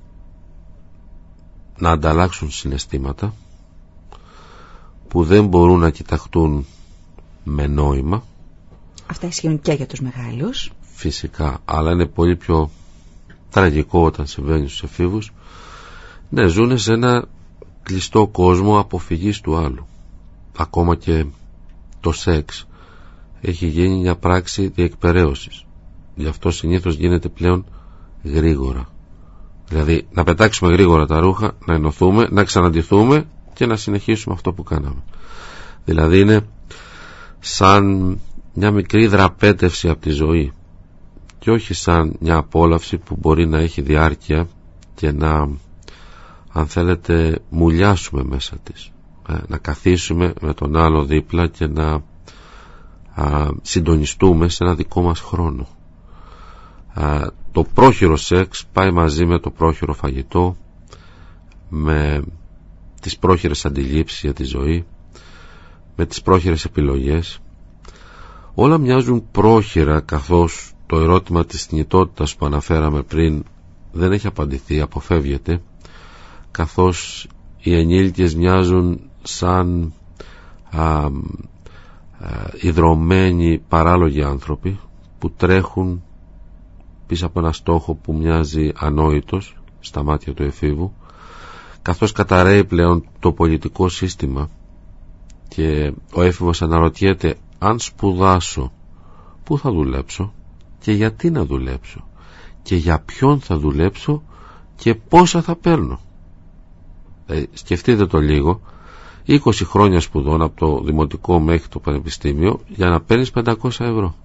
να ανταλλάξουν συναισθήματα, που δεν μπορούν να κοιταχτούν με νόημα. Αυτά ισχύουν και για τους μεγάλους. Φυσικά, αλλά είναι πολύ πιο τραγικό όταν συμβαίνει στους εφήβους. Ναι, ζουν σε ένα κλειστό κόσμο αποφυγής του άλλου. Ακόμα και το σεξ έχει γίνει μια πράξη διεκπεραίωσης. Γι' αυτό συνήθως γίνεται πλέον γρήγορα. Δηλαδή να πετάξουμε γρήγορα τα ρούχα, να ενωθούμε, να ξαναντηθούμε και να συνεχίσουμε αυτό που κάναμε. Δηλαδή είναι σαν μια μικρή δραπέτευση από τη ζωή και όχι σαν μια απόλαυση που μπορεί να έχει διάρκεια και να, αν θέλετε, μουλιάσουμε μέσα της, να καθίσουμε με τον άλλο δίπλα και να συντονιστούμε σε ένα δικό μας χρόνο. Το πρόχειρο σεξ πάει μαζί με το πρόχειρο φαγητό, με τις πρόχειρες αντιλήψεις για τη ζωή, με τις πρόχειρες επιλογές. Όλα μοιάζουν πρόχειρα, καθώς το ερώτημα της θνητότητας που αναφέραμε πριν δεν έχει απαντηθεί, αποφεύγεται, καθώς οι ενήλικες μοιάζουν σαν ιδρωμένοι παράλογοι άνθρωποι που τρέχουν πίσω από ένα στόχο που μοιάζει ανόητος στα μάτια του εφήβου, καθώς καταραίει πλέον το πολιτικό σύστημα και ο έφηβος αναρωτιέται, αν σπουδάσω, πού θα δουλέψω και γιατί να δουλέψω και για ποιον θα δουλέψω και πόσα θα παίρνω? Σκεφτείτε το λίγο, 20 χρόνια σπουδών από το δημοτικό μέχρι το πανεπιστήμιο για να παίρνεις 500 ευρώ.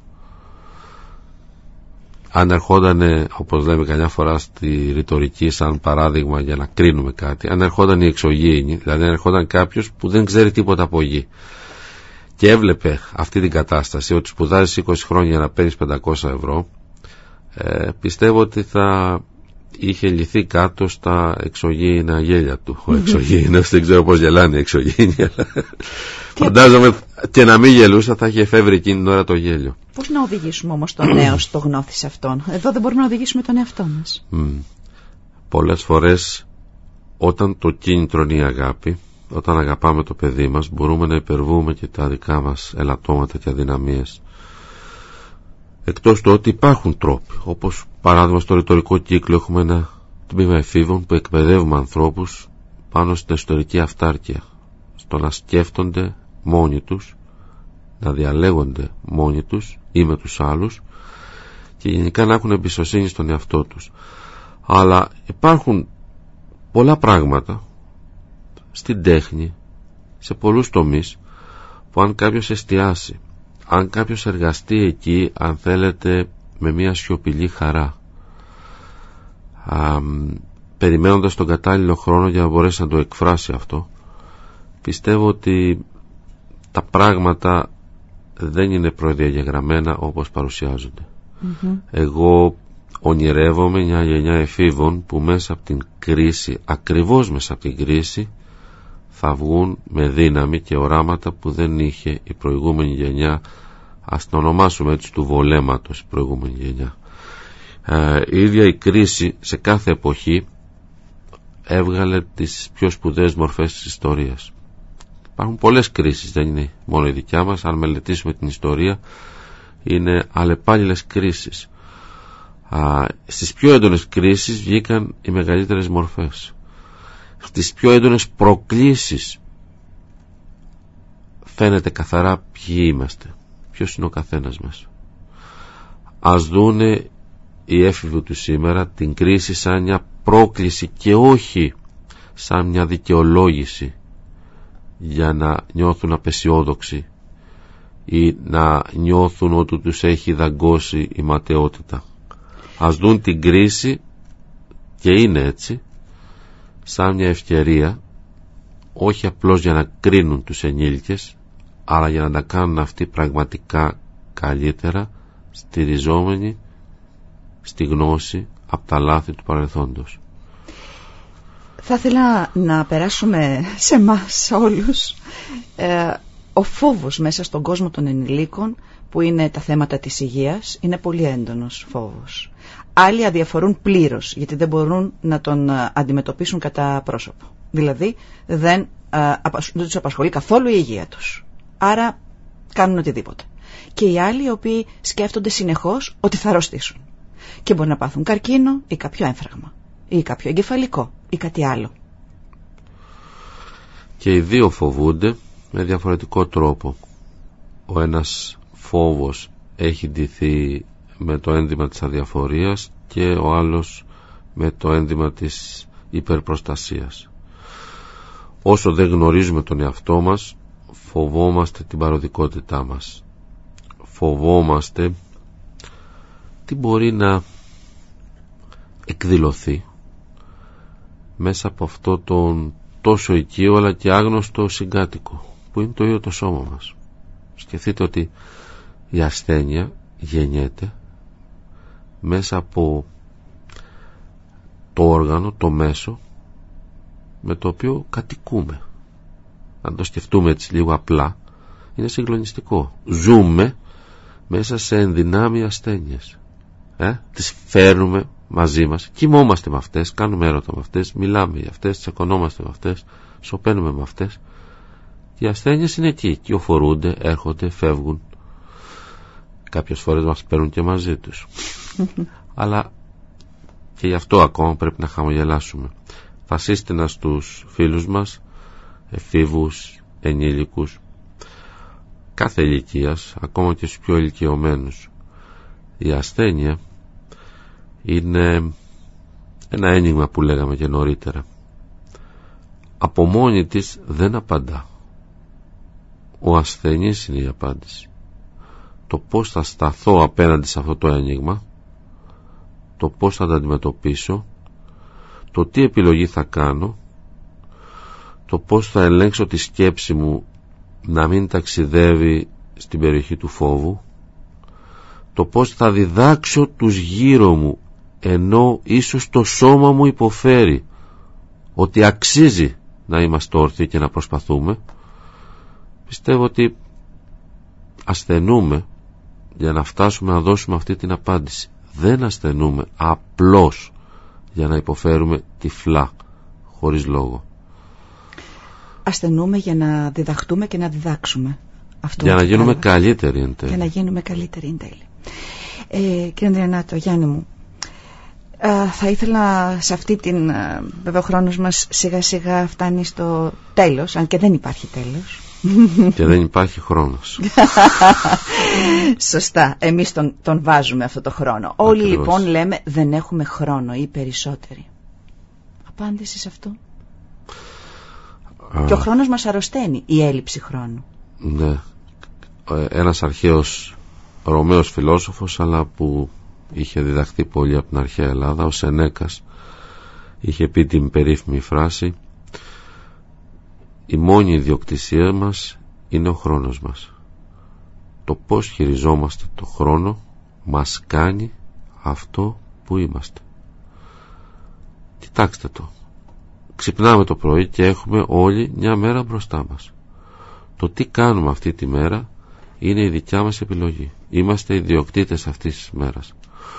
Αν ερχόταν, όπως λέμε καμιά φορά στη ρητορική σαν παράδειγμα για να κρίνουμε κάτι, αν ερχόταν η εξωγήινη, δηλαδή αν ερχόταν κάποιος που δεν ξέρει τίποτα από γη και έβλεπε αυτή την κατάσταση, ότι σπουδάζεις 20 χρόνια για να παίρνεις 500 ευρώ, πιστεύω ότι θα είχε λυθεί κάτω στα εξωγήινα γέλια του. Ο εξωγήινος, δεν ξέρω πώς γελάνε οι εξωγήινοι, αλλά φαντάζομαι και να μην γελούσα θα είχε εφεύρει εκείνη την ώρα το γέλιο. Πώς να οδηγήσουμε όμως τον νέο στο γνώθι σε αυτόν? Εδώ δεν μπορούμε να οδηγήσουμε τον εαυτό μας. Πολλές φορές όταν το κίνητρο είναι η αγάπη, όταν αγαπάμε το παιδί μας, μπορούμε να υπερβούμε και τα δικά μας ελαττώματα και αδυναμίες. Εκτός του ότι υπάρχουν τρόποι, όπως παράδειγμα στο ρητορικό κύκλο έχουμε ένα τμήμα εφήβων που εκπαιδεύουμε ανθρώπους πάνω στην εσωτερική αυτάρκεια, στο να σκέφτονται μόνοι τους, να διαλέγονται μόνοι τους ή με τους άλλους και γενικά να έχουν εμπιστοσύνη στον εαυτό τους. Αλλά υπάρχουν πολλά πράγματα στην τέχνη, σε πολλούς τομείς, που αν κάποιος εστιάσει, αν κάποιος εργαστεί εκεί, αν θέλετε, με μια σιωπηλή χαρά, περιμένοντας τον κατάλληλο χρόνο για να μπορέσει να το εκφράσει αυτό, πιστεύω ότι τα πράγματα δεν είναι προδιαγεγραμμένα όπως παρουσιάζονται. Εγώ ονειρεύομαι μια γενιά εφήβων που μέσα από την κρίση, ακριβώς μέσα από την κρίση, θα βγουν με δύναμη και οράματα που δεν είχε η προηγούμενη γενιά, ας το ονομάσουμε έτσι, του βολέματος, η προηγούμενη γενιά. Η ίδια η κρίση σε κάθε εποχή έβγαλε τις πιο σπουδαίες μορφές της ιστορίας. Υπάρχουν πολλές κρίσεις, δεν είναι μόνο η δικιά μας. Αν μελετήσουμε την ιστορία, είναι αλλεπάλληλες κρίσεις. Στις πιο έντονες κρίσεις βγήκαν οι μεγαλύτερες μορφές. Στις πιο έντονες προκλήσεις φαίνεται καθαρά ποιοι είμαστε, ποιος είναι ο καθένας μας. Ας δούνε οι έφηβοι του σήμερα την κρίση σαν μια πρόκληση και όχι σαν μια δικαιολόγηση για να νιώθουν απεσιόδοξοι ή να νιώθουν ότι τους έχει δαγκώσει η ματαιότητα. Ας δουν την κρίση, και είναι έτσι, σαν μια ευκαιρία, όχι απλώς για να κρίνουν τους ενήλικες, αλλά για να τα κάνουν αυτοί πραγματικά καλύτερα, στηριζόμενοι στη γνώση από τα λάθη του παρελθόντος. Θα ήθελα να περάσουμε σε εμάς όλους. Ο φόβος μέσα στον κόσμο των ενηλίκων, που είναι τα θέματα της υγείας, είναι πολύ έντονος φόβος. Άλλοι αδιαφορούν πλήρως, γιατί δεν μπορούν να τον αντιμετωπίσουν κατά πρόσωπο. Δηλαδή δεν τους απασχολεί καθόλου η υγεία τους. Άρα κάνουν οτιδήποτε. Και οι άλλοι οι οποίοι σκέφτονται συνεχώς ότι θα αρρωστήσουν. Και μπορεί να πάθουν καρκίνο ή κάποιο έμφραγμα ή κάποιο εγκεφαλικό ή κάτι άλλο. Και οι δύο φοβούνται με διαφορετικό τρόπο. Ο ένας φόβος έχει ντυθεί με το ένδυμα της αδιαφορίας και ο άλλος με το ένδυμα της υπερπροστασίας. Όσο δεν γνωρίζουμε τον εαυτό μας, φοβόμαστε την παροδικότητά μας. Φοβόμαστε τι μπορεί να εκδηλωθεί μέσα από αυτό τον τόσο οικείο αλλά και άγνωστο συγκάτοικο που είναι το ίδιο το σώμα μας. Σκεφτείτε ότι η ασθένεια γεννιέται μέσα από το όργανο, το μέσο με το οποίο κατοικούμε. Αν το σκεφτούμε έτσι λίγο απλά, είναι συγκλονιστικό. Ζούμε μέσα σε ενδυνάμει ασθένειες. Τις φέρνουμε μαζί μας, κοιμόμαστε με αυτές, κάνουμε έρωτα με αυτές, μιλάμε για αυτές, τσακωνόμαστε με αυτές, σωπαίνουμε με αυτές. Οι ασθένειες είναι εκεί, κυοφορούνται, έρχονται, φεύγουν. Κάποιες φορές μας παίρνουν και μαζί τους. Αλλά και γι' αυτό ακόμα πρέπει να χαμογελάσουμε. Φασίστε να στους φίλους μας, εφήβους, ενήλικους, κάθε ηλικίας, ακόμα και στους πιο ηλικιωμένους. Η ασθένεια είναι ένα ένιγμα που λέγαμε και νωρίτερα. Από μόνη της δεν απαντά. Ο ασθενής είναι η απάντηση. Το πώς θα σταθώ απέναντι σε αυτό το ένιγμα, το πώς θα το αντιμετωπίσω, το τι επιλογή θα κάνω, το πώς θα ελέγξω τη σκέψη μου να μην ταξιδεύει στην περιοχή του φόβου, το πώς θα διδάξω τους γύρω μου ενώ ίσως το σώμα μου υποφέρει ότι αξίζει να είμαστε όρθιοι και να προσπαθούμε. Πιστεύω ότι ασθενούμε για να φτάσουμε να δώσουμε αυτή την απάντηση. Δεν ασθενούμε απλώς για να υποφέρουμε τυφλά, χωρίς λόγο. Ασθενούμε για να διδαχτούμε και να διδάξουμε. Αυτό για να γίνουμε καλύτεροι εν τέλει. Για να γίνουμε καλύτεροι εν τέλει. Κύριε Ανδριανάτο, Γιάννη μου, θα ήθελα σε αυτή την... βέβαια ο χρόνος μας σιγά σιγά φτάνει στο τέλος, αν και δεν υπάρχει τέλος. Και δεν υπάρχει χρόνος. Σωστά, εμείς τον βάζουμε αυτό το χρόνο. Όλοι λοιπόν λέμε δεν έχουμε χρόνο ή περισσότεροι. Απάντηση σε αυτό? Και ο χρόνος μας αρρωσταίνει, η έλλειψη χρόνου. Ναι. Ένας αρχαίος Ρωμαίος φιλόσοφος, αλλά που είχε διδαχθεί πολύ από την αρχαία Ελλάδα, ο Σενέκας, είχε πει την περίφημη φράση: η μόνη ιδιοκτησία μας είναι ο χρόνος μας. Το πώς χειριζόμαστε το χρόνο μας κάνει αυτό που είμαστε. Κοιτάξτε το. Ξυπνάμε το πρωί και έχουμε όλοι μια μέρα μπροστά μας. Το τι κάνουμε αυτή τη μέρα είναι η δικιά μας επιλογή. Είμαστε ιδιοκτήτες αυτής της μέρας.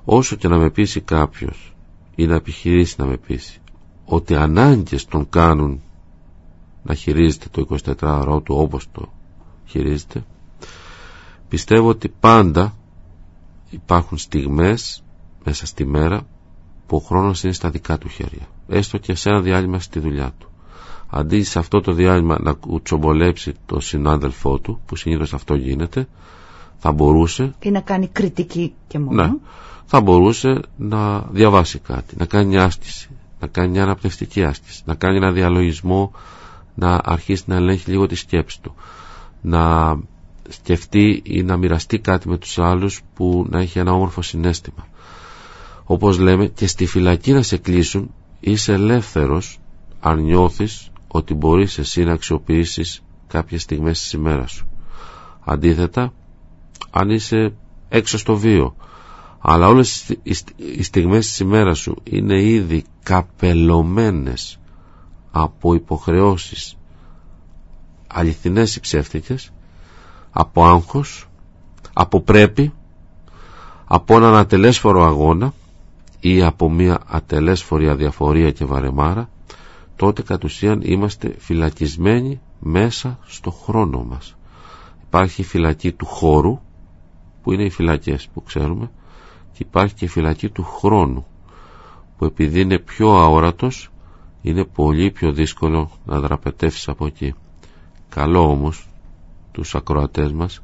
Όσο και να με πείσει κάποιος ή να επιχειρήσει να με πείσει ότι ανάγκες τον κάνουν να χειρίζεται το 24ωρο του όπως το χειρίζεται, πιστεύω ότι πάντα υπάρχουν στιγμές μέσα στη μέρα που ο χρόνος είναι στα δικά του χέρια, έστω και σε ένα διάλειμμα στη δουλειά του. Αντί σε αυτό το διάλειμμα να κουτσομπολέψει τον συνάδελφό του, που συνήθως αυτό γίνεται, θα μπορούσε, ή να κάνει κριτική και μόνο, ναι, θα μπορούσε να διαβάσει κάτι, να κάνει μια άσκηση, να κάνει μια αναπνευστική άσκηση, να κάνει ένα διαλογισμό, να αρχίσει να ελέγχει λίγο τη σκέψη του, να σκεφτεί ή να μοιραστεί κάτι με τους άλλους που να έχει ένα όμορφο συναίσθημα. Όπως λέμε, και στη φυλακή να σε κλείσουν, είσαι ελεύθερος αν νιώθεις ότι μπορείς εσύ να αξιοποιήσεις κάποιες στιγμές της ημέρας σου. Αντίθετα, αν είσαι έξω στο βίο, αλλά όλες οι στιγμές της ημέρας σου είναι ήδη καπελωμένες από υποχρεώσεις αληθινές ή ψεύτικες, από άγχος, από πρέπει, από έναν ατελέσφορο αγώνα ή από μια ατελέσφορη αδιαφορία και βαρεμάρα, τότε κατ' ουσίαν είμαστε φυλακισμένοι μέσα στο χρόνο μας. Υπάρχει η φυλακή του χώρου, που είναι οι φυλακές που ξέρουμε, και υπάρχει και η φυλακή του χρόνου, που επειδή είναι πιο αόρατος, είναι πολύ πιο δύσκολο να δραπετεύσεις από εκεί. Καλό όμως τους ακροατές μας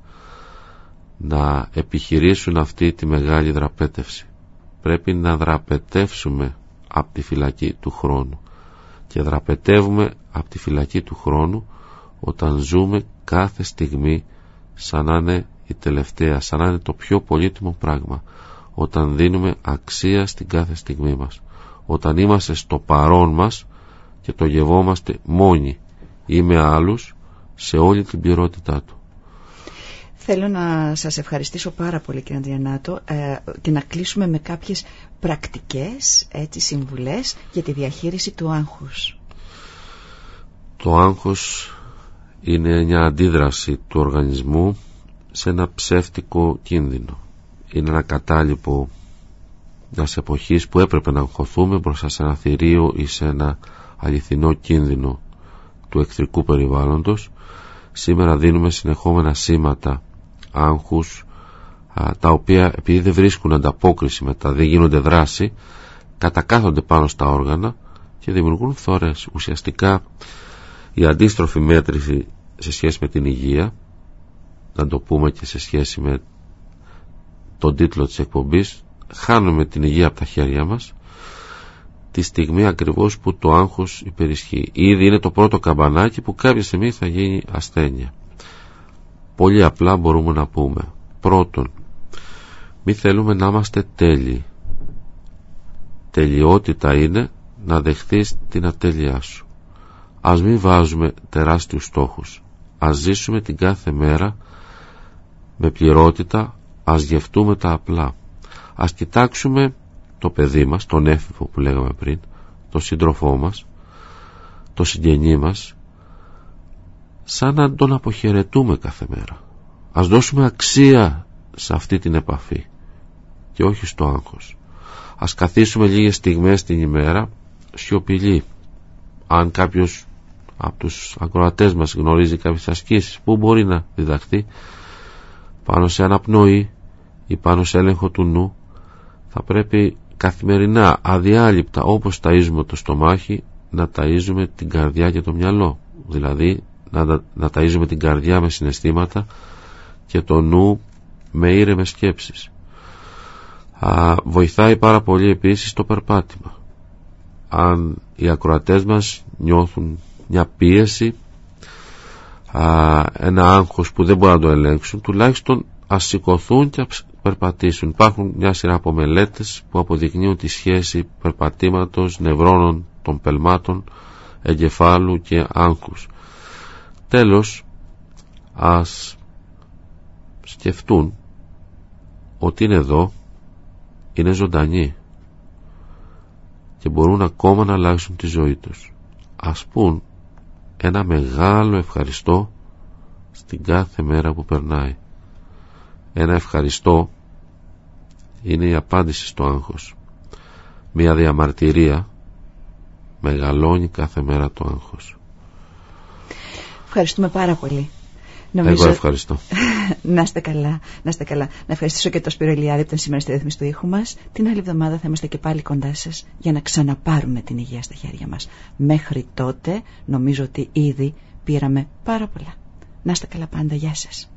να επιχειρήσουν αυτή τη μεγάλη δραπέτευση. Πρέπει να δραπετεύσουμε από τη φυλακή του χρόνου, και δραπετεύουμε από τη φυλακή του χρόνου όταν ζούμε κάθε στιγμή σαν να είναι η τελευταία, σαν να είναι το πιο πολύτιμο πράγμα, όταν δίνουμε αξία στην κάθε στιγμή μας, όταν είμαστε στο παρόν μας και το γευόμαστε μόνοι ή με άλλους σε όλη την πληρότητά του. Θέλω να σας ευχαριστήσω πάρα πολύ, κύριε Ανδριαννάτο, και να κλείσουμε με κάποιες πρακτικές συμβουλές για τη διαχείριση του άγχους. Το άγχος είναι μια αντίδραση του οργανισμού σε ένα ψεύτικο κίνδυνο. Είναι ένα κατάλοιπο μιας εποχής που έπρεπε να αγχωθούμε μπροστά σε ένα θηρίο ή σε ένα αληθινό κίνδυνο του εχθρικού περιβάλλοντος. Σήμερα δίνουμε συνεχόμενα σήματα άγχους, τα οποία επειδή δεν βρίσκουν ανταπόκριση μετά, δεν γίνονται δράση, κατακάθονται πάνω στα όργανα και δημιουργούν φθορές. Ουσιαστικά η αντίστροφη μέτρηση σε σχέση με την υγεία, να το πούμε και σε σχέση με τον τίτλο της εκπομπής, χάνουμε την υγεία από τα χέρια μας τη στιγμή ακριβώς που το άγχος υπερισχύει. Ήδη είναι το πρώτο καμπανάκι που κάποια στιγμή θα γίνει ασθένεια. Πολύ απλά μπορούμε να πούμε: πρώτον, μη θέλουμε να είμαστε τέλειοι. Τελειότητα είναι να δεχθείς την ατέλειά σου. Ας μην βάζουμε τεράστιους στόχους. Ας ζήσουμε την κάθε μέρα με πληρότητα, ας γευτούμε τα απλά. Ας κοιτάξουμε το παιδί μας, τον έφηβο που λέγαμε πριν, τον σύντροφό μας, τον συγγενή μας, σαν να τον αποχαιρετούμε κάθε μέρα. Ας δώσουμε αξία σε αυτή την επαφή και όχι στο άγχος. Ας καθίσουμε λίγες στιγμές την ημέρα σιωπηλοί. Αν κάποιος από τους ακροατές μας γνωρίζει κάποιες ασκήσεις που μπορεί να διδαχθεί πάνω σε αναπνοή ή πάνω σε έλεγχο του νου, θα πρέπει καθημερινά, αδιάλειπτα, όπως ταΐζουμε το στομάχι, να ταΐζουμε την καρδιά και το μυαλό. Δηλαδή να ταΐζουμε την καρδιά με συναισθήματα και το νου με ήρεμες σκέψεις. Βοηθάει πάρα πολύ επίσης το περπάτημα. Αν οι ακροατές μας νιώθουν μια πίεση, ένα άγχος που δεν μπορούν να το ελέγξουν, τουλάχιστον ας σηκωθούν και περπατήσουν. Υπάρχουν μια σειρά από μελέτες που αποδεικνύουν τη σχέση περπατήματος, νευρώνων των πελμάτων, εγκεφάλου και άγχους. Τέλος, ας σκεφτούν ότι είναι εδώ, είναι ζωντανοί και μπορούν ακόμα να αλλάξουν τη ζωή τους. Ας πούν ένα μεγάλο ευχαριστώ στην κάθε μέρα που περνάει. Ένα ευχαριστώ είναι η απάντηση στο άγχος. Μια διαμαρτυρία μεγαλώνει κάθε μέρα το άγχος. Ευχαριστούμε πάρα πολύ. Εγώ ευχαριστώ. Να είστε καλά, να είστε καλά. Να ευχαριστήσω και το Σπύρο Ηλιάδη που ήταν σήμερα στη ρύθμιση του ήχου μας. Την άλλη εβδομάδα θα είμαστε και πάλι κοντά σας για να ξαναπάρουμε την υγεία στα χέρια μας. Μέχρι τότε νομίζω ότι ήδη πήραμε πάρα πολλά. Να είστε καλά πάντα. Γεια σας.